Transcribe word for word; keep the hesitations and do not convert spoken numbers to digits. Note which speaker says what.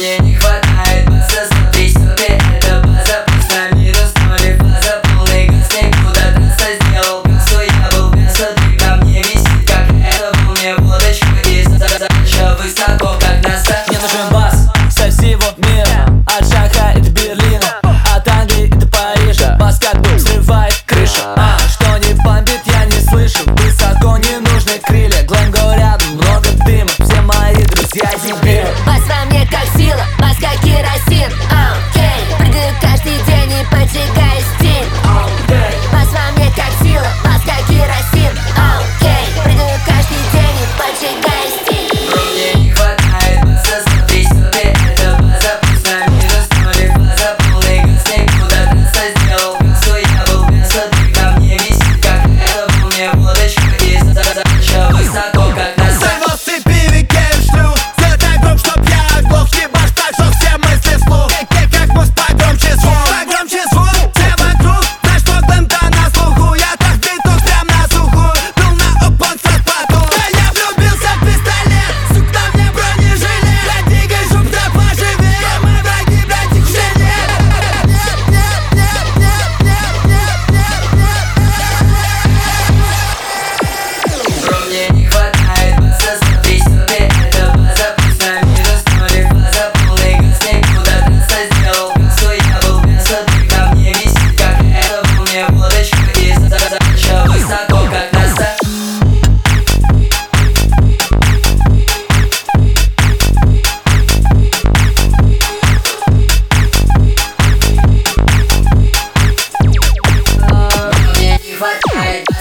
Speaker 1: мне не хватает база, смотри себе, это база. Пусть на минус ноль фаза, полный газ, никуда трасса. Сделал кассу, я был в мясо, ты ко мне висит, как это. Был мне водочку и задача высоко, как НАСА.
Speaker 2: Мне нужен бас со всего мира, от Шанхая до Берлина, от Англии до Парижа. Бас как бы взрывает крышу, а что не бомбит, я не слышу. Высоко не нужны крылья, Glengo рядом, много дыма, все мои друзья дебилы.
Speaker 3: Бас во мне как сила, бас как керосин. Окей, прыгаю каждый день и поджигаю стиль. Бас во мне как сила, бас как керосин. Окей, прыгаю каждый день и поджигаю стиль.
Speaker 1: Бро, мне не хватает база, смотри себе, это база. Пусть на минус ноль фаза, полный газ, никуда трасса. Сделал кассу, я был в мясо, ты ко мне висит, как это. Был мне водочку и задача высоко, как НАСА.
Speaker 4: Сорвал с цепи, викею шлю. Сделай так громко, чтоб я оглох. Ебашь так, что все мысли вслух. Как, как мост, погромче звук. Погромче звук, все вокруг. Знаешь, что Глэм-то на слуху. Я так биток прям на сухую. Был на опон с распаду. Да я влюбился в пистолет. Сук, на мне бронежилет. Да двигай, чтоб да поживее. Мои враги, блядь, их уже нет. Нет, нет, нет, нет, нет, нет, нет, нет.
Speaker 1: Бро, мне не хватает база, смотри себе, это база. Пусть на минус ноль фаза, полный газ, никуда трасса. Сделал кассу, я был в мясо, ты ко мне висит, как это. Был мне водочку и задача высоко, как НАСА. Мне не хватает